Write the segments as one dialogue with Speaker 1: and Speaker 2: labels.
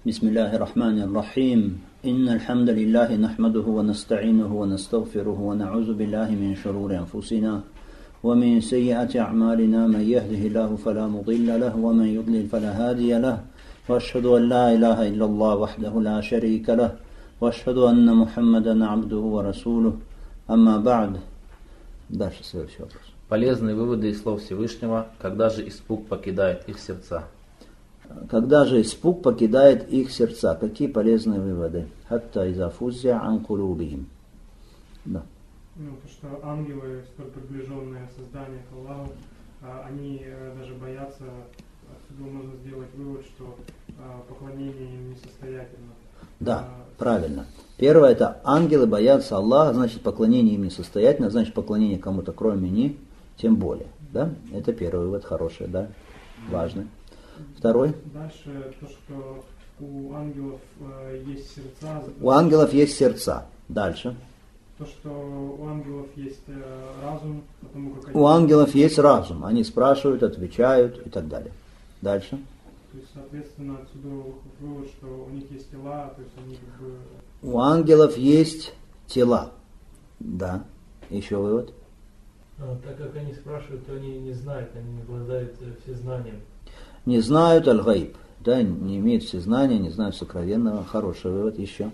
Speaker 1: بسم الله الرحمن الرحيم إن الحمد لله نحمده ونستعينه ونستغفره ونعوذ بالله من شرور أنفسنا ومن سيئات أعمالنا من يهده الله فلا مضل له ومن يضلل فلا هادي له وأشهد أن لا إله إلا الله وحده لا شريك له وأشهد أن محمدا عبده ورسوله أما بعد. Дальше следующий вопрос.
Speaker 2: Полезные выводы из слов Всевышнего, когда же испуг покидает их сердца.
Speaker 1: Когда же испуг покидает их сердца, какие полезные выводы? Хатта иза фуззя ан кулубихим. Да.
Speaker 3: То, что ангелы, столь приближенные создания к Аллаху, они даже боятся, отсюда можно сделать вывод, что поклонение им несостоятельно.
Speaker 1: Да, правильно. Первое, это ангелы боятся Аллаха, значит поклонение им несостоятельно, значит поклонение кому-то кроме них, тем более. Да? Это первый вывод, хороший, да, важный. Второй.
Speaker 3: Дальше то, что у ангелов есть сердца.
Speaker 1: У ангелов есть сердца. Дальше.
Speaker 3: То, что у ангелов есть разум, потому как они...
Speaker 1: У ангелов есть разум. Они спрашивают, отвечают и так далее. Дальше.
Speaker 3: То есть, соответственно, отсюда вывод, что у них есть тела, то есть они как бы...
Speaker 1: У ангелов есть тела. Да. Еще вывод.
Speaker 4: Так как они спрашивают, то они не знают, они не обладают всезнанием.
Speaker 1: Не знают аль-гайб, да, не имеют всезнания, не знают сокровенного. Хороший вывод. Еще.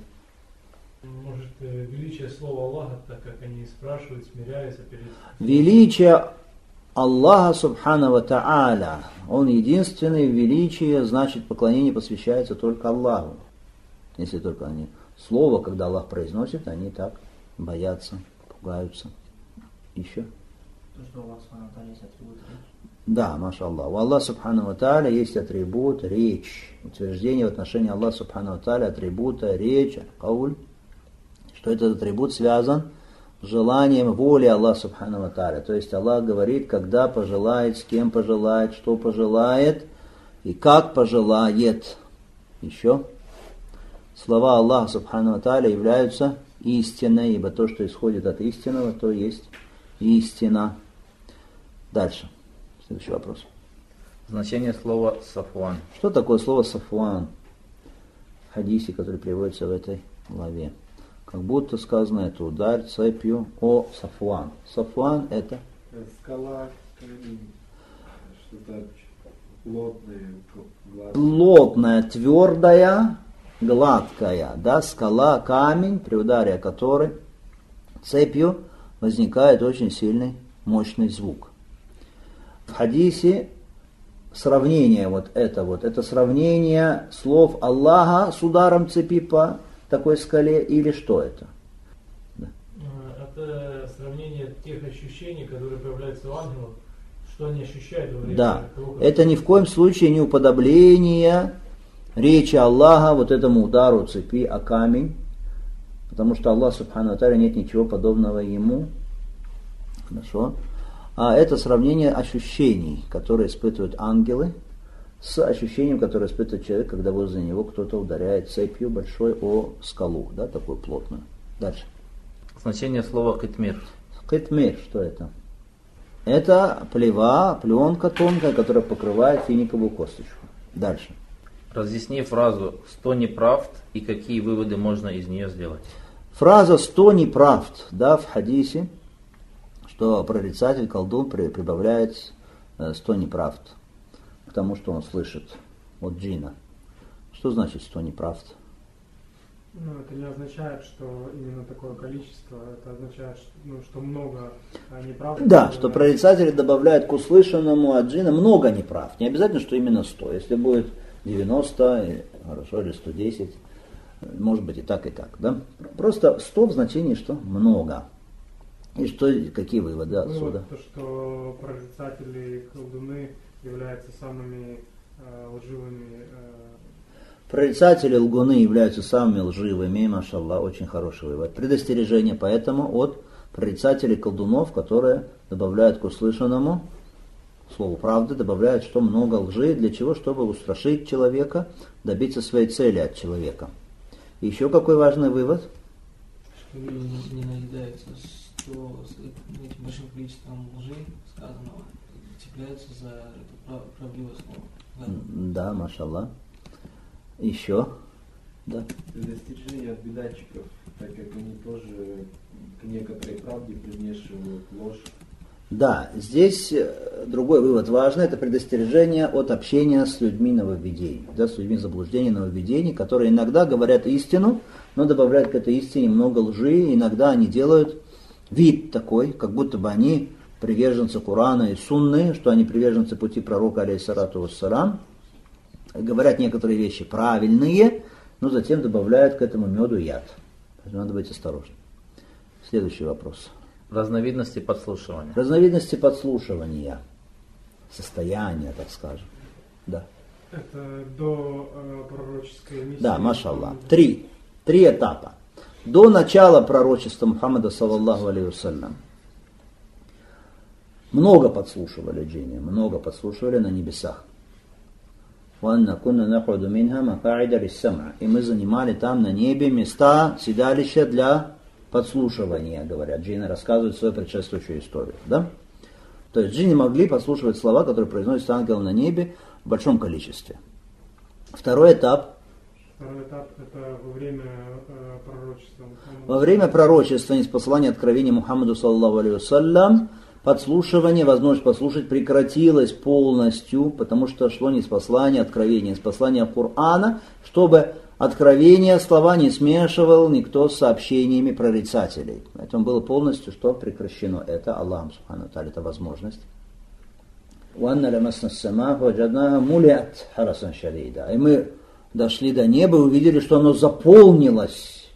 Speaker 4: Может, величие слова Аллаха, так как они спрашивают, смиряются перед...
Speaker 1: Величие Аллаха Субхану ва Та'аля, Он единственный, величие, значит поклонение посвящается только Аллаху. Если только они слово, когда Аллах произносит, они так боятся, пугаются. Еще.
Speaker 5: То, что у Аллаха Субхану ва Та'аля есть атрибут речи.
Speaker 1: Да, машаллах. У Аллаха Субхану ва Та'аля есть атрибут речь. Утверждение в отношении Аллаха Субхану ва Та'аля атрибута речь, кауль, что этот атрибут связан с желанием воли Аллаха Субхану ва Та'аля. То есть Аллах говорит, когда пожелает, с кем пожелает, что пожелает и как пожелает. Еще. Слова Аллаха Субхану ва Та'аля являются истиной, ибо то, что исходит от истинного, то есть истина. Дальше. Следующий вопрос.
Speaker 2: Значение слова «сафуан».
Speaker 1: Что такое слово «сафуан» в хадисе, который приводится в этой главе? Как будто сказано это ударь цепью о сафуан. Сафуан это?
Speaker 6: Скала, что-то плотное, гладкое.
Speaker 1: Плотная, твердая, гладкая. Да, скала, камень, при ударе которой цепью возникает очень сильный, мощный звук. В хадисе сравнение это сравнение слов Аллаха с ударом цепи по такой скале или что это?
Speaker 4: Да. Это сравнение тех ощущений, которые появляются у ангелов, что они ощущают во время того, как...
Speaker 1: Это ни в коем случае не уподобление речи Аллаха вот этому удару цепи о камень, потому что Аллах Субхану ва Та'аля нет ничего подобного ему. Хорошо. А это сравнение ощущений, которые испытывают ангелы, с ощущением, которое испытывает человек, когда возле него кто-то ударяет цепью большой о скалу, да, такую плотную. Дальше.
Speaker 2: Значение слова «китмир».
Speaker 1: Китмир, что это? Это плева, пленка тонкая, которая покрывает финиковую косточку. Дальше.
Speaker 2: Разъясни фразу «100 неправд» и какие выводы можно из нее сделать.
Speaker 1: Фраза «100 неправд», да, в хадисе, что прорицатель, колдун прибавляет 100 неправд к тому, что он слышит от джина. Что значит 100 неправд?
Speaker 3: Это не означает, что именно такое количество, это означает, что много неправд.
Speaker 1: Да, что прорицатели добавляют к услышанному от джина много неправд. Не обязательно, что именно 100. Если будет 90, хорошо, или 110, может быть и так, да? Просто 100 в значении, что много. И что, какие выводы отсюда?
Speaker 3: То, что прорицатели и колдуны являются самыми лживыми.
Speaker 1: Прорицатели и лгуны являются самыми лживыми, машаллах, очень хороший вывод. Предостережение поэтому от прорицателей и колдунов, которые добавляют к услышанному слову правды, добавляют, что много лжи, для чего? Чтобы устрашить человека, добиться своей цели от человека. И еще какой важный вывод?
Speaker 5: Что люди не наедаются этим большим количеством лжи сказанного, цепляются за это правдивое слово.
Speaker 1: Да, машаллах. Еще. Да.
Speaker 6: Предостережение от бедатчиков, так как они тоже к некоторой правде примешивают ложь.
Speaker 1: Да, здесь другой вывод важный, это предостережение от общения с людьми нововведений, да, с людьми заблуждений, нововведений, которые иногда говорят истину, но добавляют к этой истине много лжи, иногда они делают вид такой, как будто бы они приверженцы Корана и Сунны, что они приверженцы пути пророка, алейхиссалату вассалам, говорят некоторые вещи правильные, но затем добавляют к этому меду яд. Надо быть осторожным. Следующий вопрос.
Speaker 2: Разновидности подслушивания.
Speaker 1: Разновидности подслушивания, состояния, так скажем. Да,
Speaker 3: Это до пророческой миссии.
Speaker 1: да, машаллах. Три этапа. До начала пророчества Мухаммада, саллаллаху алейхи вассалям, много подслушивали джинни, много подслушивали на небесах. И мы занимали там на небе места, седалища для подслушивания, говорят. Джинны рассказывают свою предшествующую историю. Да? То есть джинны могли подслушивать слова, которые произносят ангел на небе в большом количестве. Второй этап.
Speaker 3: Второй этап это во время пророчества.
Speaker 1: Во время пророчества, ниспослания откровения Мухаммаду, саллаллаху алейхи вассалям, подслушивание, возможность послушать прекратилось полностью, потому что шло ниспослание откровения, ниспослание Корана, чтобы откровение, слова не смешивал никто с сообщениями прорицателей. Поэтому было полностью что прекращено. Это Аллахом субхану тааля, это возможность. И мы дошли до неба и увидели, что оно заполнилось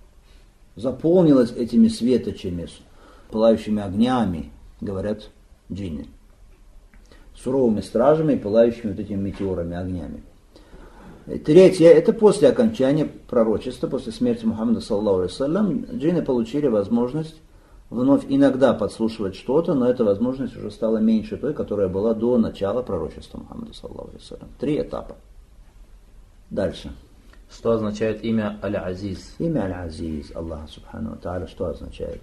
Speaker 1: этими светочами, пылающими огнями, говорят джинны, суровыми стражами и пылающими вот этими метеорами, огнями. Третье, это после окончания пророчества, после смерти Мухаммада, саллаллаху алейхи вассалям, джинны получили возможность вновь иногда подслушивать что-то, но эта возможность уже стала меньше той, которая была до начала пророчества Мухаммада, саллаллаху алейхи вассалям. 3 этапа. Дальше.
Speaker 2: Что означает имя Аль-Азиз?
Speaker 1: Имя Аль-Азиз, Аллах субхану тааля, что означает?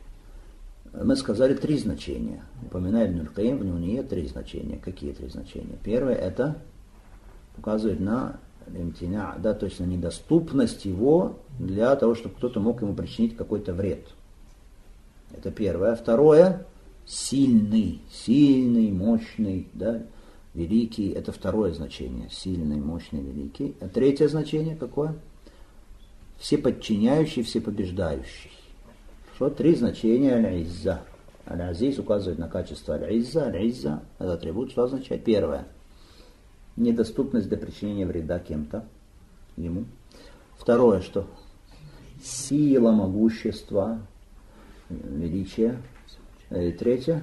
Speaker 1: Мы сказали 3 значения. Упоминает Ибн Аль-Каим в Нуние 3 значения. Какие 3 значения? Первое, это указывает на имтиня, да, то есть на недоступность его для того, чтобы кто-то мог ему причинить какой-то вред. Это первое. Второе, сильный, мощный, да, великий. Это второе значение. Сильный, мощный, великий. А третье значение какое? Всеподчиняющий, всепобеждающий. Что 3 значения аль-изза. Аль-азиз указывает на качество аль-изза. Аль-изза – это атрибут, что означает? Первое. Недоступность до причинения вреда кем-то ему. Второе, что? Сила, могущество, величие. И третье.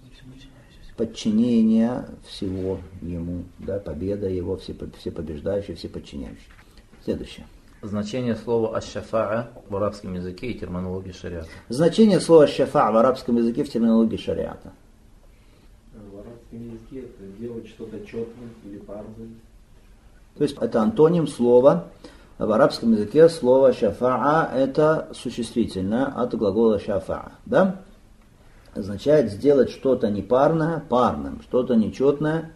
Speaker 1: Подчинение всего ему, да, победа его, всепобеждающий, всеподчиняющий. Следующее.
Speaker 2: Значение слова «аш-шафаа» в арабском языке и терминологии шариата.
Speaker 1: Значение слова «шафаа» в арабском языке в терминологии шариата.
Speaker 6: В арабском языке это делать что-то четным или парным.
Speaker 1: То есть это антоним слова. В арабском языке слово «шафаа» это существительное от глагола «шафаа». Да? Означает сделать что-то непарное парным, что-то нечетное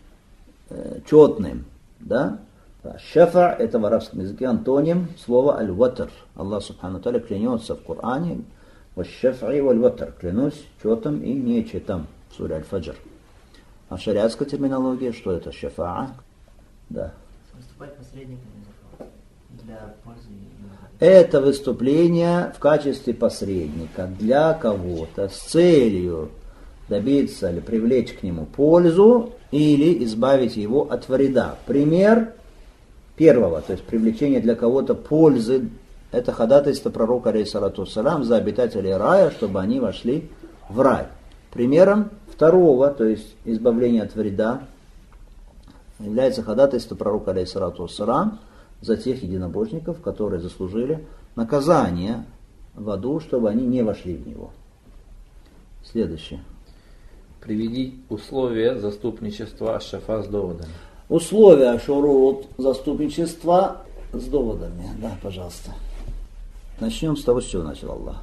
Speaker 1: четным. Да? Шафа – это в арабском языке антоним слова аль-ватр. Аллах субхану тааля клянется в Коране «Ваш-шафи валь-ватр» – клянусь четом и нечетом в суре Аль-Фаджр. А в шариатской терминологии что это шафаа? Да.
Speaker 5: Выступать посредником для пользы.
Speaker 1: Это выступление в качестве посредника для кого-то с целью добиться или привлечь к нему пользу или избавить его от вреда. Пример первого, то есть привлечение для кого-то пользы, это ходатайство пророка, алейхиссалату вассалям, за обитателей рая, чтобы они вошли в рай. Примером второго, то есть избавление от вреда, является ходатайство пророка, алейхиссалату вассалям, за тех единобожников, которые заслужили наказание в аду, чтобы они не вошли в него. Следующее.
Speaker 2: Приведи условия заступничества аш-шафа с доводами.
Speaker 1: Условия шурут заступничества с доводами. Да, пожалуйста. Начнем с того, с чего начал Аллах.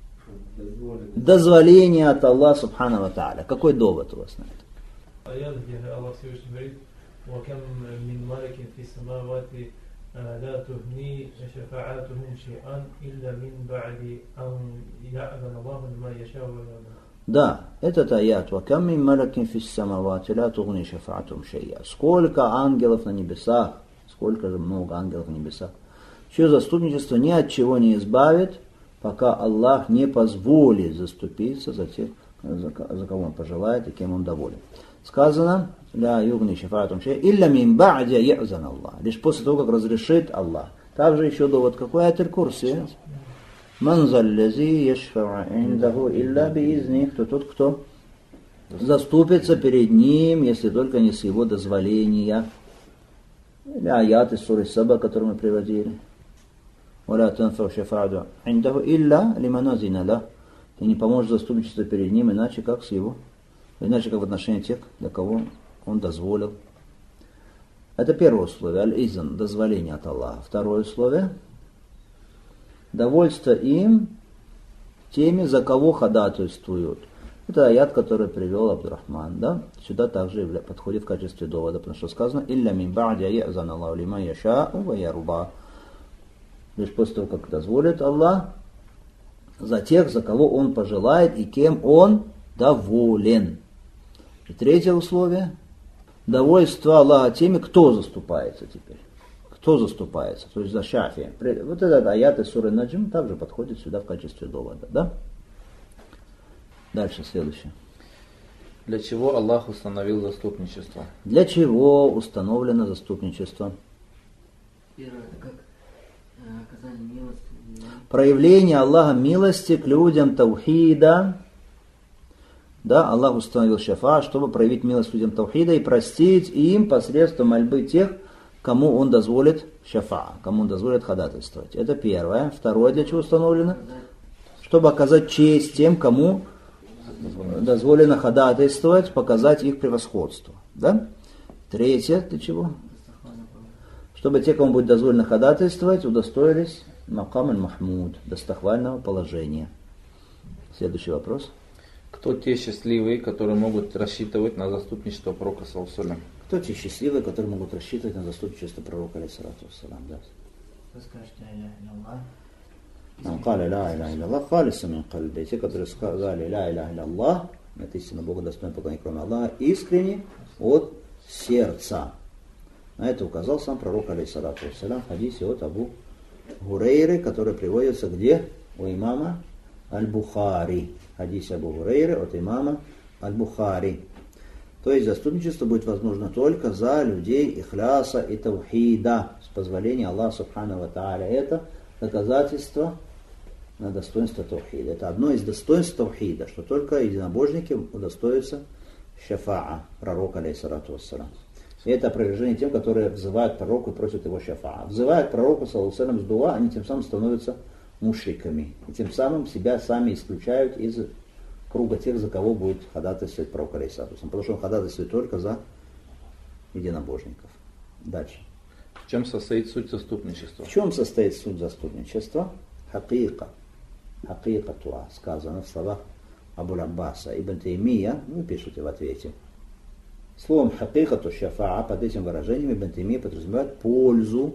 Speaker 1: Дозволение от Аллаха субхану ва тааля. Какой довод у вас на это?
Speaker 4: Аят, где Аллах Всевышний говорит: «Вакам мин маликин фи самавати لا تغني شفاعتهم شيئا إلا من بعد أن يأذن الله لما يشاء ويرضى.
Speaker 1: Да, этот аят. «Вакам мин малакин фис самавати ла тугни шафаатум шейя». Сколько ангелов на небесах, сколько же много ангелов на небесах. Чье заступничество ни от чего не избавит, пока Аллах не позволит заступиться за тех, за кого Он пожелает и кем Он доволен. Сказано, ля югни шафаатум шейя, илля мин ба'ди я'зан Аллах. Лишь после того, как разрешит Аллах. Также еще довод, какой аят курси? Ман заллази яшфау индаху илля биизни. Кто тот, кто заступится перед ним, если только не с его дозволения. Или аят из суры Саба, который мы приводили. Валя танфау шафаату индаху илля лиман азина ла. Ты не поможешь заступничество перед ним, иначе как с его, иначе как в отношении тех, для кого он дозволил. Это первое условие, аль-изн, дозволение от Аллаха. Второе условие, довольство им теми, за кого ходатайствуют. Это аят, который привел Абдурахман, да? Сюда также подходит в качестве довода, потому что сказано «Илля мин ба'ди я'зан Аллаху лиман яша'у ва ярба». Лишь после того, как дозволит Аллах, за тех, за кого Он пожелает и кем Он доволен. И третье условие, довольство Аллаха теми, кто заступается теперь. Кто заступается, то есть за шафи. Вот этот аят из суры Наджм также подходит сюда в качестве довода, да? Дальше, следующее.
Speaker 2: Для чего Аллах установил заступничество?
Speaker 1: Для чего установлено заступничество?
Speaker 5: Первое, это как оказание милости.
Speaker 1: Проявление Аллаха милости к людям таухида. Да, Аллах установил шафа, чтобы проявить милость людям таухида и простить им посредством мольбы тех, кому Он дозволит шафа, кому Он дозволит ходатайствовать. Это первое. Второе, для чего установлено? Чтобы оказать честь тем, кому дозволено ходатайствовать, показать их превосходство. Да? Третье, для чего? Чтобы те, кому будет дозволено ходатайствовать, удостоились макам аль-махмуд, достохвального положения. Следующий вопрос.
Speaker 2: Кто те счастливые, которые могут рассчитывать на заступничество пророка саллаллаху алейхи ва саллям?
Speaker 1: Кто те счастливые, которые могут рассчитывать на заступничество пророка алейхиссалату вассалам? Да.
Speaker 5: Вы скажете «Ля Аллах».
Speaker 1: Кали ля иля иля Аллах, халиса мин кальби. Те, которые сказали ля иля иля Аллах, это истинно Бога достойный поклонник, кроме Аллаха, искренне от сердца. На это указал сам пророк алейхиссалату вассалам в хадисе от Абу Гурейры, который приводится где? У имама Аль-Бухари. Хадис Абу Гурейры от имама Аль-Бухари. То есть заступничество будет возможно только за людей ихляса и таухида, с позволения Аллаха субхану ва тааля. Это доказательство на достоинство таухида. Это одно из достоинств таухида, что только единобожники удостоятся шафаа пророка алейхиссалату вассалам. И это опровержение тем, которые взывают к пророку и просят его шафаа. Взывая к пророку саллаллаху алейхи ва саллям с дуа, они тем самым становятся мушриками. И тем самым себя сами исключают из круга тех, за кого будет ходатайствовать пророк алейхиссалату вассалам. Потому что он ходатайствует только за единобожников. Дальше.
Speaker 2: В чем состоит суть заступничества?
Speaker 1: В чем состоит суть заступничества? Хакика. Хакика туа. Сказано в словах Абуль Аббаса. Ибн Таймия, вы пишете в ответе. Словом хакикату шафаа, под этим выражением Ибн Таймия подразумевает пользу,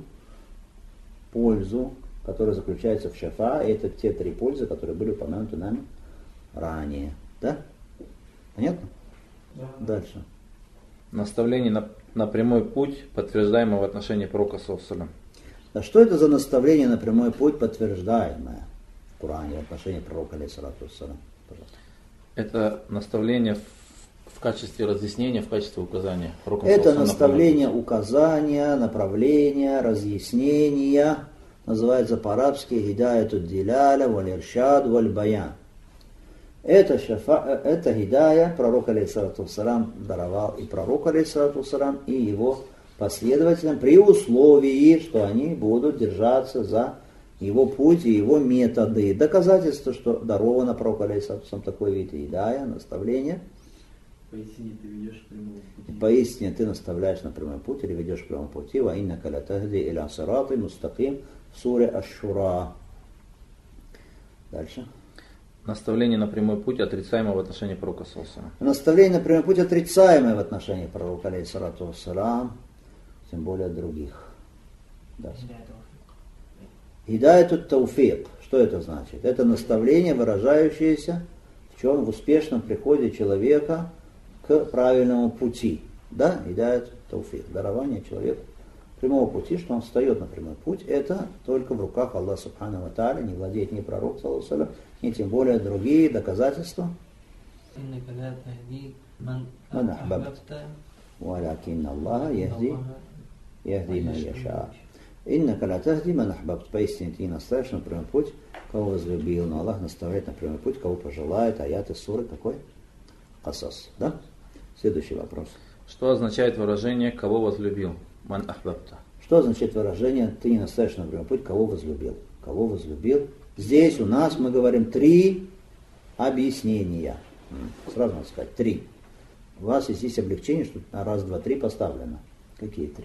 Speaker 1: которая заключается в шафаа. И это те три пользы, которые были упомянуты нами ранее. Да? Понятно?
Speaker 3: Да.
Speaker 1: Дальше.
Speaker 2: Наставление на прямой путь, подтверждаемое в отношении пророка саллаллаху алейхи ва саллям.
Speaker 1: А что это за наставление на прямой путь, подтверждаемое в Коране в отношении пророка алейхиссалату вассалям? Пожалуйста.
Speaker 2: Это наставление в качестве разъяснения, в качестве указания.
Speaker 1: Это наставление, указания, направления, разъяснения. Называется по-арабски «Хидаяту диляля валь иршад валь баян». Это хидая пророк алейхиссалату вассалям даровал и пророк алейхиссалату вассалям, и его последователям при условии, что они будут держаться за его путь и его методы. Доказательство, что даровано пророку алейхиссалату вассалям такой вид хидая, наставление.
Speaker 6: Поистине ты ведешь к прямому пути.
Speaker 1: Поистине ты наставляешь на прямой путь или ведешь к прямому пути. Ва иннака ла тахди иля сирати мустаким в суре Аш-Шура. Дальше.
Speaker 2: Наставление на прямой путь, отрицаемое в отношении пророка саллаллаху алейхи ва саллям.
Speaker 1: Наставление на прямой путь, отрицаемое в отношении пророка алейхиссалату вассалям, тем более других. Да.
Speaker 5: Хидая тауфик.
Speaker 1: Хидайтут тауфик. Что это значит? Это наставление, выражающееся в чем? В успешном приходе человека к правильному пути. Да? Хидайтут тауфик. Дарование человеку прямого пути, что он встает на прямой путь, это только в руках Аллаха Субхану ва Тааля, не владеет ни пророк, саллаллаху алейхи ва саллям, ни тем более другие доказательства.
Speaker 5: إنك لا تهدي من
Speaker 1: من أحببت.
Speaker 5: أحببت
Speaker 1: وَلَكِنَّ اللَّهَ يَهْدِي مَن يَشَاءُ. «Иннака ла тахди ман ахбабт». Поистине ты не наставишь на прямой путь, кого возлюбил, но Аллах наставляет на прямой путь, кого пожелает. Аят из суры какой? Касас. Да? Следующий вопрос.
Speaker 2: Что означает выражение «кого возлюбил»? Ман ахбабта.
Speaker 1: Что означает выражение «ты не наставишь на прямой путь, кого возлюбил»? Кого возлюбил? Здесь у нас мы говорим 3 объяснения. Сразу надо сказать 3. У вас есть облегчение, что на 1, 2, 3 поставлено. Какие 3?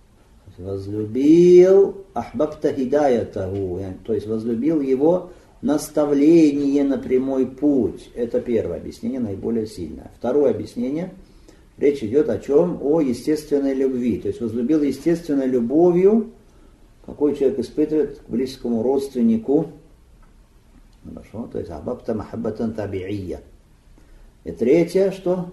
Speaker 1: Возлюбил ахбабта хидаятаху, то есть возлюбил его наставление на прямой путь. Это первое объяснение, наиболее сильное. Второе объяснение, речь идет о чем? О естественной любви. То есть возлюбил естественной любовью, какой человек испытывает к близкому родственнику. Хорошо, то есть ахбабта махаббатан таби'ия. И третье, что?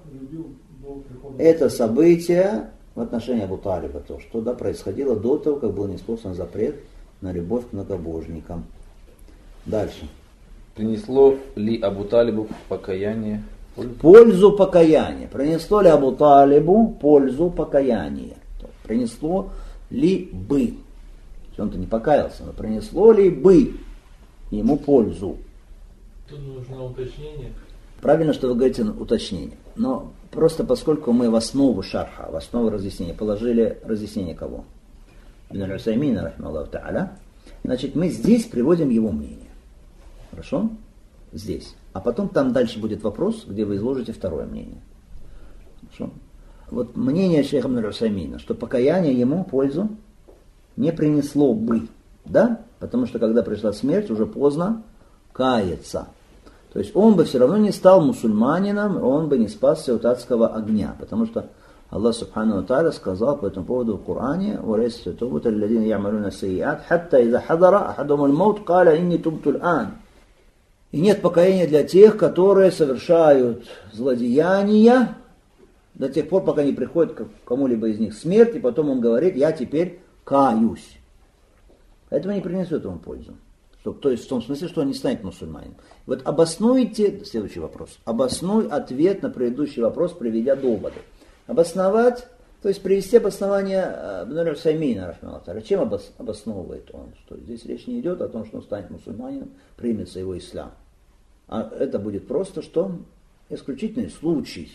Speaker 1: Это событие в отношении Абу Талиба, то, что происходило до того, как был ниспослан запрет на любовь к многобожникам. Дальше.
Speaker 2: Принесло ли Абу Талибу покаяние?
Speaker 1: Пользу покаяния. Принесло ли Абу Талибу пользу покаяния? Принесло ли бы? Он-то не покаялся, но принесло ли бы ему пользу?
Speaker 4: Тут нужно уточнение.
Speaker 1: Правильно, что вы говорите уточнение. Но просто поскольку мы в основу шарха, в основу разъяснения положили разъяснение кого? Ибн аль-Усаймина, рахмаллаху та'аля, значит, мы здесь приводим его мнение. Хорошо? Здесь. А потом там дальше будет вопрос, где вы изложите второе мнение. Хорошо? Вот мнение шейха Ибн аль-Усаймина, что покаяние ему пользу не принесло бы. Да? Потому что когда пришла смерть, уже поздно каяться. То есть он бы все равно не стал мусульманином, он бы не спасся от адского огня. Потому что Аллах Субхану ва Тааля сказал по этому поводу в Коране: «Валейса тубут алладина ямалуна сайят, хатта иза хадара ахадумул маут, каля инни тубту аль-ан». И нет покаяния для тех, которые совершают злодеяния до тех пор, пока не приходит к кому-либо из них смерть, и потом он говорит: «Я теперь каюсь». Поэтому не принесет ему пользу. То есть в том смысле, что он не станет мусульманином. Вот обоснуйте, следующий вопрос, обоснуй ответ на предыдущий вопрос, приведя доводы. Обосновать, то есть привести обоснование Ибн аль-Усаймина, рахмаллаху. Чем обосновывает он? Что здесь речь не идет о том, что он станет мусульманином, примется его ислам. А это будет просто, что исключительный случай,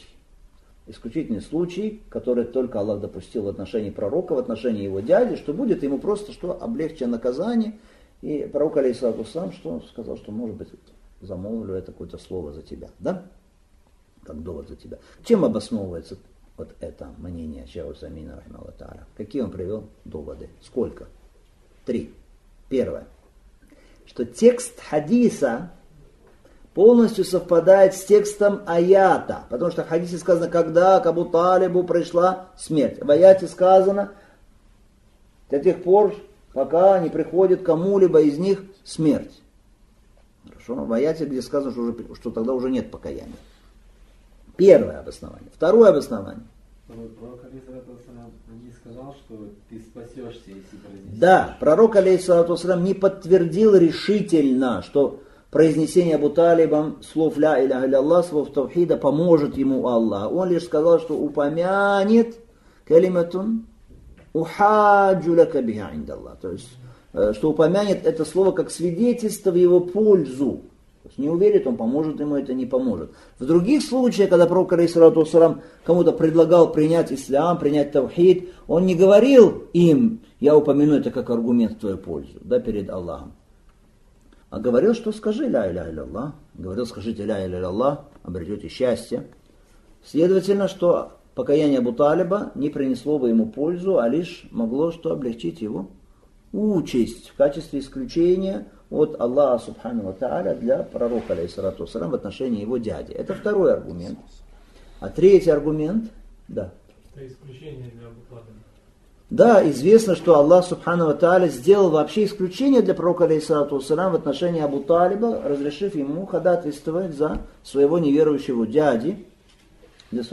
Speaker 1: который только Аллах допустил в отношении пророка, в отношении его дяди, что будет ему просто что облегчено наказание. И пророк, алейхиссалату вассалам, что сказал, что, может быть, замолвлю это какое-то слово за тебя, да? Как довод за тебя. Чем обосновывается вот это мнение шейха Усаймина, рахмаллаху та'аля? Какие он привел доводы? Сколько? 3. Первое. Что текст хадиса полностью совпадает с текстом аята. Потому что в хадисе сказано, когда к Абу Талибу пришла смерть. В аяте сказано, до тех пор, пока не приходит кому-либо из них смерть. Хорошо? В аяте, где сказано, что тогда уже нет покаяния. Первое обоснование. Второе обоснование.
Speaker 6: Пророк алейхиссалату вассалям не сказал, что ты спасешься, если произнесешь.
Speaker 1: Да, пророк алейхиссалату вассалям не подтвердил решительно, что произнесение Абу Талибом слов ля иляха илля, слов тавхида поможет ему Аллах. Он лишь сказал, что упомянет калиматун ухаджу лака биха индаллах. То есть, что упомянет это слово как свидетельство в его пользу. То есть не уверит, он поможет ему, это не поможет. В других случаях, когда пророк алейхиссалату вассалам кому-то предлагал принять ислам, принять тавхид, он не говорил им: я упомяну это как аргумент в твою пользу, да, перед Аллахом. А говорил, что скажи ля иляха илля, говорил, скажите ля иляха илля, обретете счастье. Следовательно, что покаяние Абу Талиба не принесло бы ему пользу, а лишь могло что облегчить его участь в качестве исключения от Аллаха Субхану ва Тааля для пророка, алейхиссалату вассалам, в отношении его дяди. Это второй аргумент. А третий аргумент, да.
Speaker 4: Это исключение для Абу Талиба.
Speaker 1: Да, известно, что Аллах Субхану ва Тааля сделал вообще исключение для пророка алейхиссалату вассалям в отношении Абу Талиба, разрешив ему ходатайствовать за своего неверующего дяди, с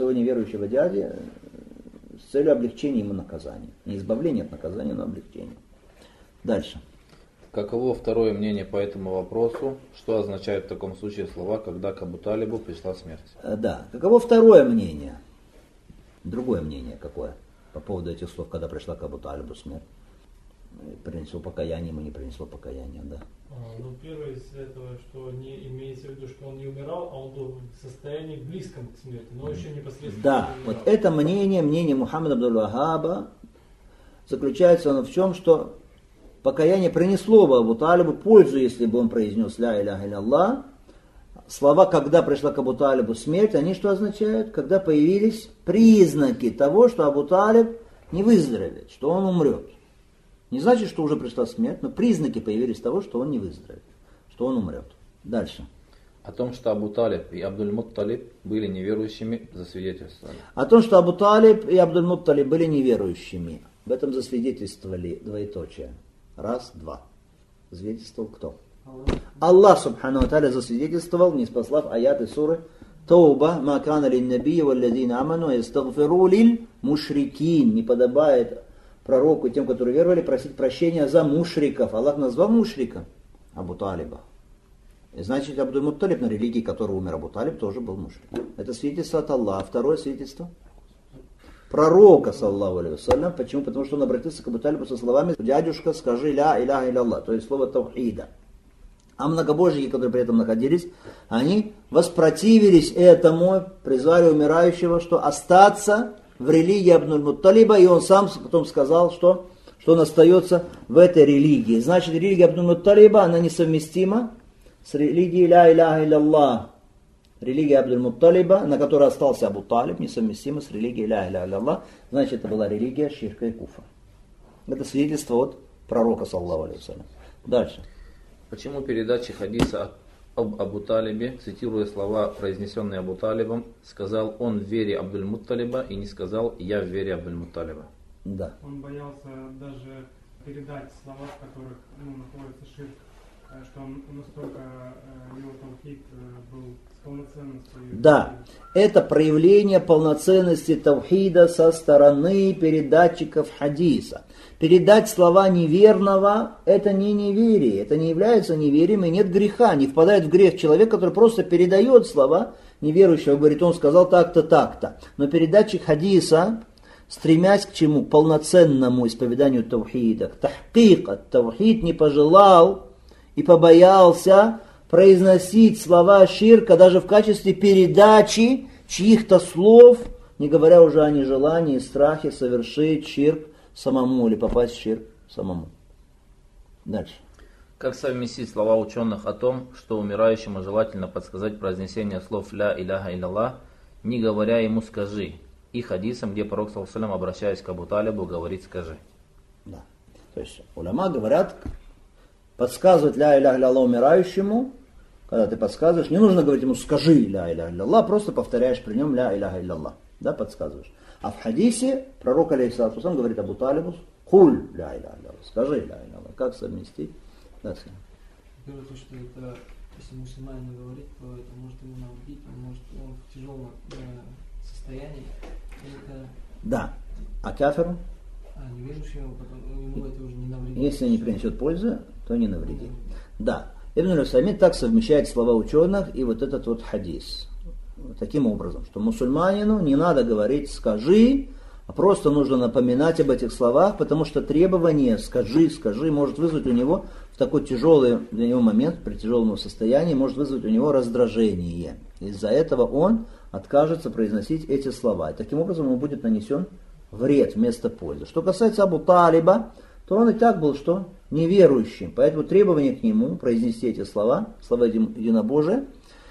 Speaker 1: целью облегчения ему наказания. Не избавления от наказания, но облегчения. Дальше.
Speaker 2: Каково второе мнение по этому вопросу? Что означают в таком случае слова, когда к Абу Талибу пришла смерть?
Speaker 1: Да. Каково второе мнение? Другое мнение какое? По поводу этих слов, когда пришла к Абу Талибу смерть. Принесло покаяние, ему не принесло покаяние, да.
Speaker 4: Ну, первое из этого, что не имеется в виду, что он не умирал, а он был в состоянии близком к смерти, но еще непосредственно
Speaker 1: Да,
Speaker 4: не
Speaker 1: вот
Speaker 4: умирал.
Speaker 1: это мнение Мухаммада Абдуль-Вахаба, заключается оно в чем, что покаяние принесло бы Абу Талибу пользу, если бы он произнес «Ля иляха илlallah». Слова «когда пришла к Абу Талибу смерть», они что означают? Когда появились признаки того, что Абу Талиб не выздоровеет, что он умрет. Не значит, что уже пришла смерть, но признаки появились того, что он не выздоровеет, что он умрет. Дальше.
Speaker 2: О том, что Абу Талиб и Абдуль-Мутталиб были неверующими, засвидетельствовали.
Speaker 1: О том, что Абу Талиб и Абдуль-Мутталиб были неверующими, в этом засвидетельствовали двоеточие. Раз, два. Свидетельствовал кто? Аллах Субхану ва Тааля засвидетельствовал, ниспослав аяты суры Тауба, ма кана лин-набийи валлазина аману ястагфиру лиль-мушрикин. Не подобает пророку и тем, которые веровали, просить прощения за мушриков. Аллах назвал мушрика Абу Талиба. И значит, Абдуль-Мутталиб, на религии которого умер Абу Талиб, тоже был мушрик. Это свидетельство от Аллаха. Второе свидетельство пророка, саллаллаху алейхи вассалям. Почему? Потому что он обратился к Абу Талибу со словами «Дядюшка, скажи ля иляха илlallah», то есть слово тавхида. А многобожники, которые при этом находились, они воспротивились этому, призвали умирающего, что остаться в религии Абдуль-Мутталиба, и он сам потом сказал, что он остается в этой религии. Значит, религия Абдуль-Мутталиба, она несовместима с религией ля иляха илlallah. Религия Абдуль-Мутталиба, на которой остался Абу Талиб, несовместима с религией ля иляха илlallah. Значит, это была религия ширка и куфра. Это свидетельство от пророка, саллаллаху алейхи вассалям. Дальше.
Speaker 2: Почему передачи хадиса об Абу Талибе, цитируя слова, произнесенные Абу Талибом, сказал он в вере Абдуль-Мутталиба и не сказал я в вере Абдуль-Мутталиба?
Speaker 1: Да.
Speaker 3: Он боялся даже передать слова, в которых находится ширк, что он настолько его тавхид был с полноценностью.
Speaker 1: Да, это проявление полноценности тавхида со стороны передатчиков хадиса. Передать слова неверного – это не неверие, это не является неверием, и нет греха. Не впадает в грех человек, который просто передает слова неверующего, говорит, он сказал так-то, так-то. Но передатчик хадиса, стремясь к чему? К полноценному исповеданию тавхида, к тахкик, тавхид не пожелал и побоялся произносить слова ширка даже в качестве передачи чьих-то слов, не говоря уже о нежелании и страхе совершить ширк самому или попасть в ширк самому. Дальше.
Speaker 2: Как совместить слова ученых о том, что умирающему желательно подсказать произнесение слов «ля иляха илlallah», не говоря ему «скажи», и хадисом, где пророк, саллаллаху алейхи ва саллям, обращаясь к Абу Талибу, говорит «скажи».
Speaker 1: Да. То есть уляма говорят, подсказывать «ля иляха илlallah» умирающему, когда ты подсказываешь, не нужно говорить ему «скажи ля иляха илlallah», просто повторяешь при нем «ля иляха илlallah», да, подсказываешь. А в хадисе пророк, алейхиссалату вассалям, говорит Абу Талибу «Куль ля иляха илlallah», скажи ля иляха илlallah. Как совместить? Да,
Speaker 5: Первое, то, что это, если мусульманин говорит, то это может ему навредить, может он в тяжелом состоянии. Это...
Speaker 1: Да. А кафиру?
Speaker 5: Неверующему, ему это уже не навредит.
Speaker 1: Если не принесет пользы, то не навредит. Да. Ибн аль-Усаймин так совмещает слова ученых и вот этот вот хадис. Таким образом, что мусульманину не надо говорить «скажи», а просто нужно напоминать об этих словах, потому что требование «скажи», может вызвать у него в такой тяжелый для него момент, при тяжелом состоянии, может вызвать у него раздражение. Из-за этого он откажется произносить эти слова. И таким образом ему будет нанесен вред вместо пользы. Что касается Абу Талиба, то он и так был что? Неверующим. Поэтому требование к нему произнести эти слова единобожия,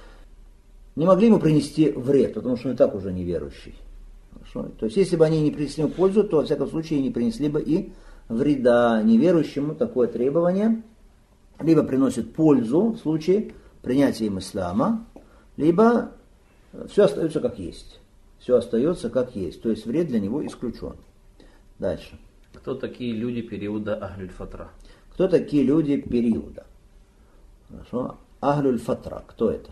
Speaker 1: не могли ему принести вред, потому что он и так уже неверующий. Хорошо? То есть, если бы они не принесли ему пользу, то, во всяком случае, не принесли бы и вреда неверующему. Такое требование либо приносит пользу в случае принятия им ислама, либо все остается как есть. Все остается как есть. То есть, вред для него исключен. Дальше.
Speaker 2: Кто такие люди периода Ахлюль-Фатра?
Speaker 1: Кто такие люди периода? Хорошо. Ахлюль-Фатра. Кто это?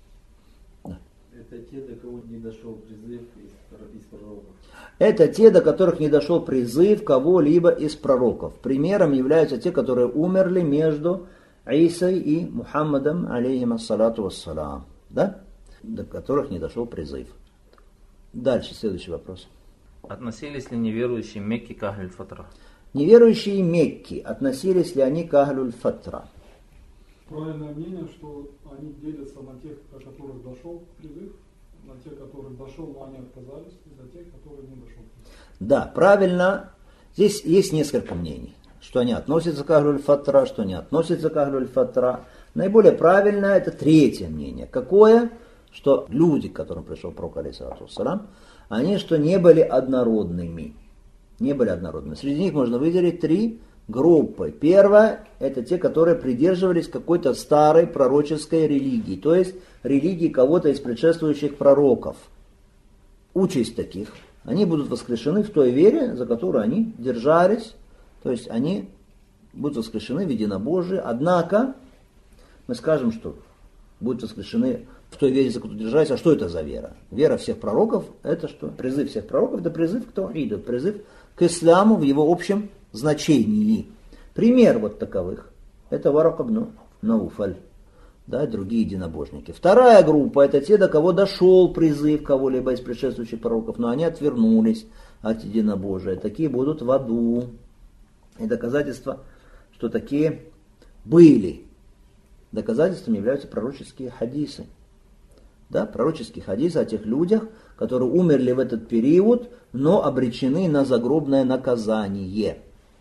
Speaker 6: Это те, до кого не дошел призыв из пророков.
Speaker 1: Это те, до которых не дошел призыв кого-либо из пророков. Примером являются те, которые умерли между Исой и Мухаммадом, алейхим ассалату вассалам. Да? До которых не дошел призыв. Дальше, следующий вопрос.
Speaker 2: Относились ли неверующие Мекки к Ахлюль-Фатра?
Speaker 1: Неверующие Мекки, относились ли они к Ахлюль-Фатра?
Speaker 7: Правильное мнение, что они делятся на тех, до которых дошел призыв, на тех, которых дошел, но они отказались, и за тех, которые не дошел призыв.
Speaker 1: Да, правильно. Здесь есть несколько мнений, что они относятся к Ахлюль-Фатра, что не относятся к Ахлюль-Фатра. Наиболее правильное это третье мнение. Какое? Что люди, к которым пришел пророк, алейхиссалату вассалам, они что не были однородными. Не были однородными. Среди них можно выделить три группы. Первая – это те, которые придерживались какой-то старой пророческой религии, то есть религии кого-то из предшествующих пророков. Участь таких. Они будут воскрешены в той вере, за которую они держались, то есть они будут воскрешены в единобожии. Однако мы скажем, что будут воскрешены в той вере, за которую держались. А что это за вера? Вера всех пророков – это что? Призыв всех пророков – это призыв к таухиду, призыв к исламу в его общем значении. Пример вот таковых – это Варак ибн Науфаль, да, другие единобожники. Вторая группа – это те, до кого дошел призыв кого-либо из предшествующих пророков, но они отвернулись от единобожия. Такие будут в аду. И доказательства, что такие были. Доказательством являются пророческие хадисы. Да, пророческие хадисы о тех людях, которые умерли в этот период, но обречены на загробное наказание.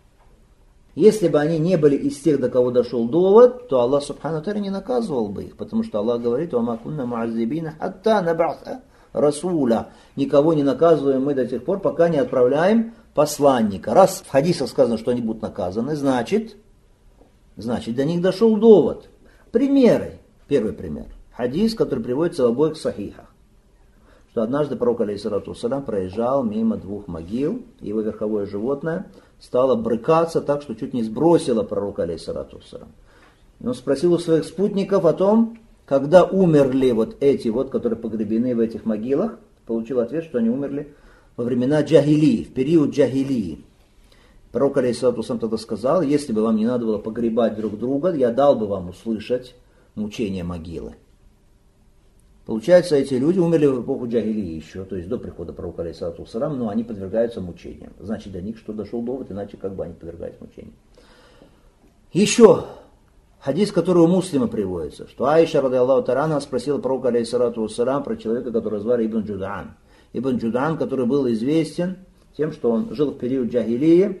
Speaker 1: Если бы они не были из тех, до кого дошел довод, то Аллах Субхану Тааля не наказывал бы их, потому что Аллах говорит: «Ва кунна муаззибина хатта наб'аса расуля». Никого не наказываем мы до тех пор, пока не отправляем посланника. Раз в хадисах сказано, что они будут наказаны, значит до них дошел довод. Примеры. Первый пример. Хадис, который приводится в обоих сахихах. Что однажды пророк, алейхиссалату вассалям, проезжал мимо двух могил, и его верховое животное стало брыкаться так, что чуть не сбросило пророка, алейхиссалату вассалям. И он спросил у своих спутников о том, когда умерли вот эти вот, которые погребены в этих могилах. Получил ответ, что они умерли во времена джахилии, в период джахилии. Пророк, алейхиссалату вассалям, тогда сказал: если бы вам не надо было погребать друг друга, я дал бы вам услышать мучение могилы. Получается, эти люди умерли в эпоху джахилии еще, то есть до прихода пророка, алейхиссалату вассалям, но они подвергаются мучениям. Значит, до них что дошел довод, иначе как бы они подвергаются мучениям. Еще хадис, который у Муслима приводится, что Аиша, радиаллаху та'ала, спросила пророка, алейхиссалату вассалям, про человека, которого звали Ибн Джудаан. Ибн Джудаан, который был известен тем, что он жил в период джахилии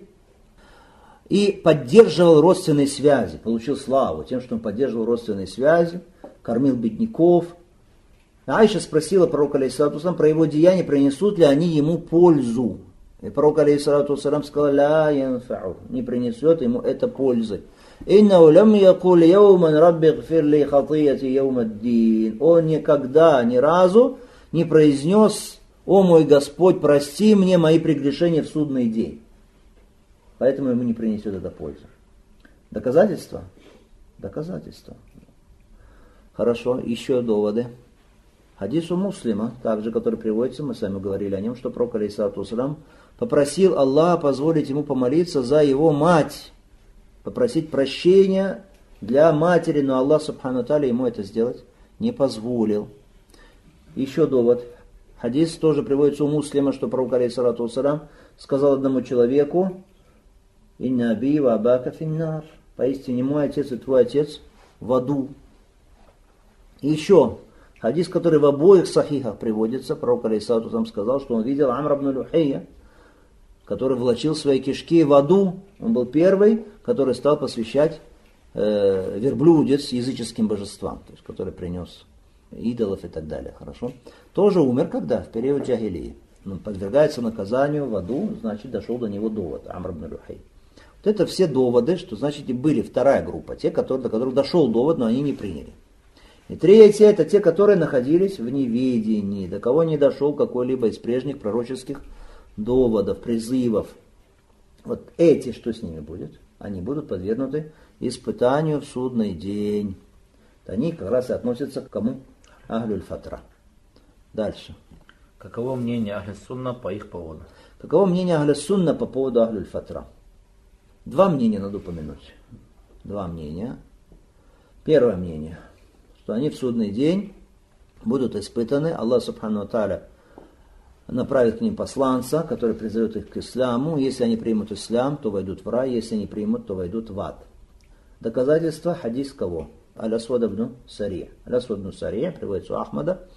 Speaker 1: и поддерживал родственные связи, получил славу тем, что он поддерживал родственные связи, кормил бедняков. Аиша спросила пророка, алейхиссалату вассалям, про его деяния, принесут ли они ему пользу. И пророк, алейхиссалату вассалям, сказал: ля янфау, не принесет ему это пользы. Иннау лям якул яуман рабби гфир ли хатияти яумаддин. Он никогда, ни разу не произнес: о мой Господь, прости мне мои прегрешения в судный день. Поэтому ему не принесет это пользу. Доказательства? Доказательства. Хорошо, еще доводы. Хадис у Муслима, также, который приводится, мы сами говорили о нем, что пророк, алейхиссалату вассалям, попросил Аллаха позволить ему помолиться за его мать, попросить прощения для матери, но Аллах Субхану Тааля ему это сделать не позволил. Еще довод. Хадис тоже приводится у Муслима, что пророк, алейхиссалату вассалям, сказал одному человеку: «Инна аби ва абака финнар». Поистине мой отец и твой отец в аду. И еще хадис, который в обоих сахихах приводится, пророк, алейхиссалату вассалям, сказал, что он видел Амр ибн Люхайя, который влачил свои кишки в аду. Он был первый, который стал посвящать верблюдец языческим божествам, то есть который принес идолов и так далее. Хорошо? Тоже умер когда? В период джахилии. Он подвергается наказанию в аду, значит, дошел до него довод. Амр ибн Люхай. Вот это все доводы, что значит и были вторая группа, те, до которых дошел довод, но они не приняли. И третье, это те, которые находились в неведении, до кого не дошел какой-либо из прежних пророческих доводов, призывов. Вот эти, что с ними будет? Они будут подвергнуты испытанию в судный день. Они как раз и относятся к кому? Ахлюль фатра. Дальше.
Speaker 2: Каково мнение Ахль-Сунна по их поводу?
Speaker 1: Каково мнение Ахль-Сунна по поводу Ахлюль фатра? Два мнения надо упомянуть. Два мнения. Первое мнение, что они в судный день будут испытаны. Аллах Субхану ва Тааля направит к ним посланца, который призовет их к исламу. Если они примут ислам, то войдут в рай. Если не примут, то войдут в ад. Доказательство хадис кого? Аль-Асвад ибн Сария. Аль-Асвад ибн Сария приводится у Ахмада.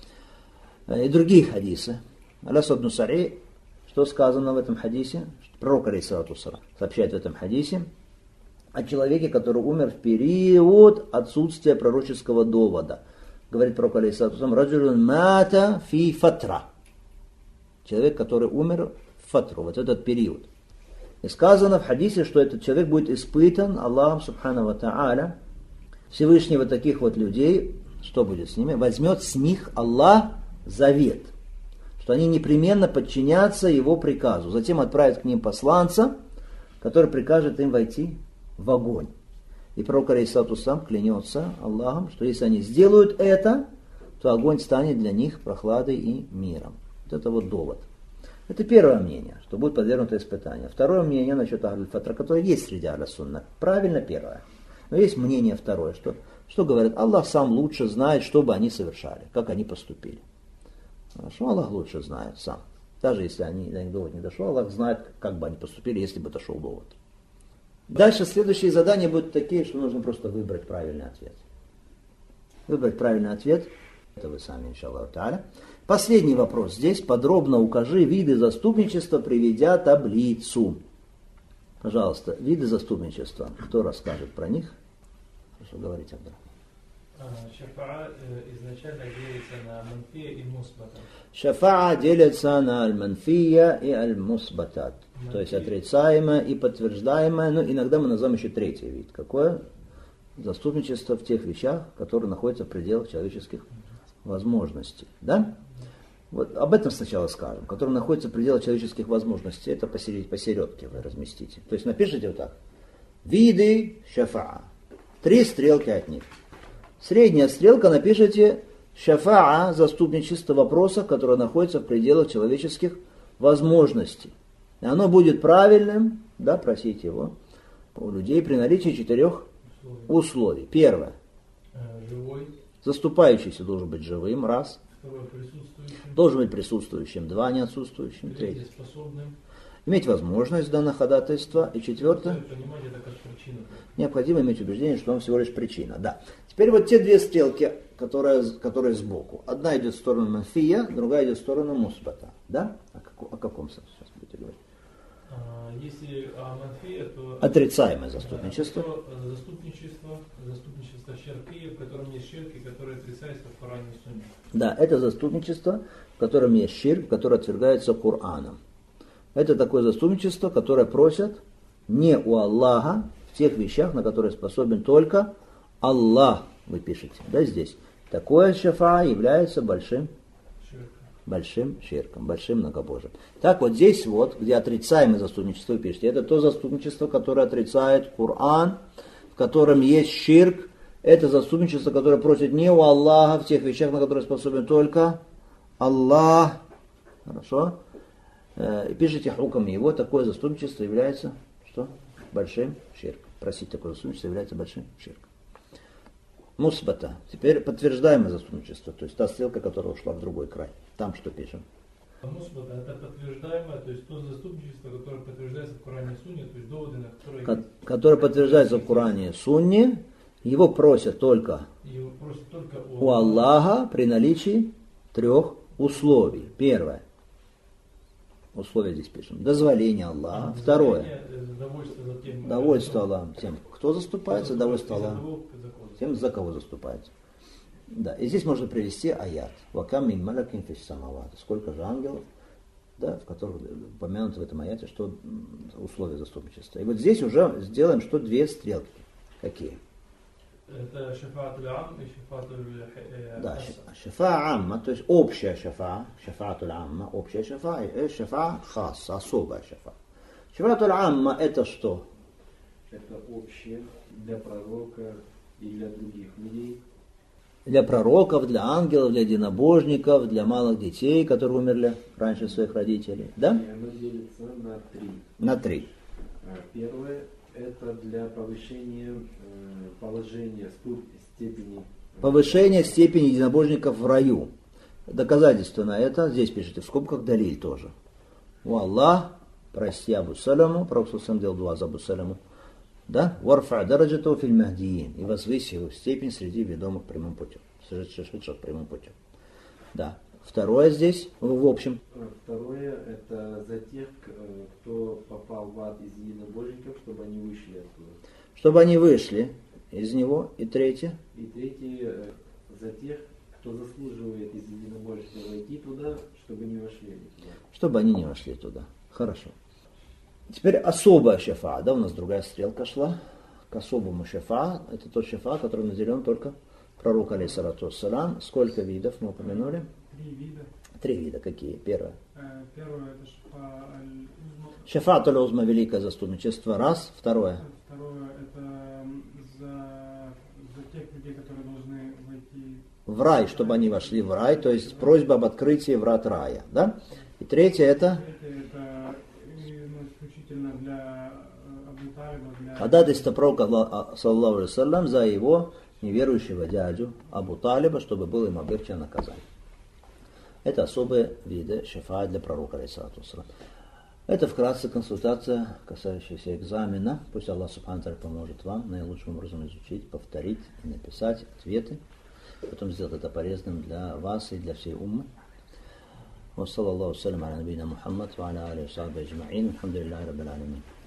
Speaker 1: И другие хадисы. Аль-Асвад ибн Сария, что сказано в этом хадисе? Пророк алейхиссалату вассалам сообщает в этом хадисе о человеке, который умер в период отсутствия пророческого довода. Говорит пророк алейхиссалату вассалам: «Раджулун мата фи фатра». Человек, который умер в фатру, вот этот период. И сказано в хадисе, что этот человек будет испытан Аллахом Субхану ва Тааля. Всевышний вот таких вот людей, что будет с ними? Возьмет с них Аллах завет, что они непременно подчинятся его приказу. Затем отправит к ним посланца, который прикажет им войти в огонь. И пророк алейхиссалату вассалам клянется Аллахом, что если они сделают это, то огонь станет для них прохладой и миром. Вот это вот довод. Это первое мнение, что будет подвергнуто испытанию. Второе мнение насчет Ахлюль фатра, которое есть среди Ахлюс-Сунна. Правильно первое. Но есть мнение второе, что говорят, Аллах сам лучше знает, что бы они совершали, как они поступили. Хорошо, Аллах лучше знает сам. Даже если до них довод не дошел, Аллах знает, как бы они поступили, если бы дошел довод. Дальше следующие задания будут такие, что нужно просто выбрать правильный ответ. Выбрать правильный ответ, это вы сами, иншаллаху тааля. Последний вопрос. Здесь подробно укажи виды заступничества, приведя таблицу. Пожалуйста, виды заступничества. Кто расскажет про них? Хорошо, говорите, Абдурахман.
Speaker 4: Шафаа изначально делится на манфия и мусбата.
Speaker 1: Шафаа делится на аль-манфия и аль-мусбатат. То есть отрицаемое и подтверждаемое. Но иногда мы назовем еще третий вид. Какое? Заступничество в тех вещах, которые находятся в пределах человеческих возможностей. Да? Вот об этом сначала скажем, который находится в пределах человеческих возможностей. Это посередке вы разместите. То есть напишите вот так. Виды шафаа. 3 стрелки от них. Средняя стрелка напишите шафаа, заступничество в вопросах, которые находятся в пределах человеческих возможностей. И оно будет правильным, да, просите его, у людей при наличии 4 условий. Первое.
Speaker 4: Живой.
Speaker 1: Заступающийся должен быть живым, раз.
Speaker 4: Второе, присутствующим.
Speaker 1: Должен быть присутствующим, 2, не отсутствующим, 3.
Speaker 4: Способным.
Speaker 1: Иметь возможность данного ходатайства. И 4.
Speaker 4: Понимать это как причину.
Speaker 1: Необходимо иметь убеждение, что он всего лишь причина. Да. Теперь вот те 2 стрелки, которые сбоку. Одна идет в сторону манфия, другая идет в сторону мусбата. Да? О каком сейчас будете говорить?
Speaker 4: Если манфия, то...
Speaker 1: Отрицаемое заступничество.
Speaker 4: Заступничество ширки, в котором есть ширки, которые отрицаются в Коране и Сунне.
Speaker 1: Да, это заступничество, в котором есть ширк, которое отвергается Кораном. Это такое заступничество, которое просят не у Аллаха в тех вещах, на которые способен только Аллах, вы пишете, да, здесь. Такое шафа является большим ширком, большим многобожием. Так вот здесь вот, где отрицаемое заступничество, вы пишете, это то заступничество, которое отрицает Коран, в котором есть ширк. Это заступничество, которое просит не у Аллаха в тех вещах, на которые способен только Аллах. Хорошо? И пишите хукам его, такое заступничество является что? Большим ширком. Просить такое заступничество является большим ширком. Мусбата. Теперь подтверждаемое заступничество, то есть та стрелка, которая ушла в другой край. Там что пишем?
Speaker 4: Мусбата это подтверждаемое, то есть то заступничество, которое подтверждается в Коране и Сунне, то есть доводы, на которые...
Speaker 1: Которое подтверждается в Коране и Сунне, его просят только у Аллаха при наличии 3 условий. Первое. Условия здесь пишем. Дозволение Аллаха. Второе. Довольство Аллахом тем, кто заступается, довольство Аллахом тем, за кого заступается. Да, и здесь можно привести аят. Вакам мин малякин фис самават. Сколько же ангелов, да, в которых упомянуто в этом аяте, что условия заступничества. И вот здесь уже сделаем, что 2 стрелки. Какие?
Speaker 4: Это шафаатуль ам и шафаатуль хасса.
Speaker 1: Да, шафаа амма, то есть общая шафаа, шафаатуль амма, общая шафаа, и шафаа хасса, особая шафаа. Шафаатуль амма это что?
Speaker 6: Это общее для пророка и для других людей.
Speaker 1: Для пророков, для ангелов, для единобожников, для малых детей, которые умерли раньше своих родителей. Да?
Speaker 6: И оно делится на три.
Speaker 1: На три.
Speaker 6: Первое – это для повышения положения степени.
Speaker 1: Повышение степени единобожников в раю. Доказательство на это, здесь пишите в скобках далиль тоже. У Аллах, прости Абу Саляму, пророк сам делал дуа за Абу Саляму. Да? Варфа дараджату филь махдиин. И возвысь его степень среди ведомых прямым путем. Шедших прямым путем. Да. Второе здесь, в общем.
Speaker 6: Второе – это за тех, кто попал в ад из единобожников, чтобы они вышли оттуда.
Speaker 1: Чтобы они вышли из него. И третье.
Speaker 6: И третье – за тех, кто заслуживает из единобожников войти туда, чтобы не вошли они туда.
Speaker 1: Чтобы они не вошли туда. Хорошо. Теперь особая шафа, да, у нас другая стрелка шла, к особому шафа, это тот шафа, который наделен только пророк алейхиссалату вассалям. Сколько видов мы упомянули?
Speaker 3: 3 вида.
Speaker 1: 3 вида, какие? Первое.
Speaker 3: Первое это шафа аль-узма.
Speaker 1: Шафаатуль узма, великое заступничество, раз. Второе.
Speaker 3: Второе это за тех людей, которые должны войти
Speaker 1: В рай, чтобы они вошли в рай, то есть просьба об открытии врат рая, да? И третье это
Speaker 3: Третье это исключительно для Абу Талиба, для
Speaker 1: ходатайство пророка, саллаллаху алейхи вассалям, за его неверующего дядю Абу Талиба, чтобы было им облегчено наказание. Это особые виды шафа для пророка, алейхиссалату вассалям. Это вкратце консультация, касающаяся экзамена. Пусть Аллах субхану ва тааля поможет вам наилучшим образом изучить, повторить и написать ответы. Потом сделать это полезным для вас и для всей уммы. وصلى الله وسلم على نبينا محمد وعلى آله وصحبه أجمعين الحمد لله رب العالمين.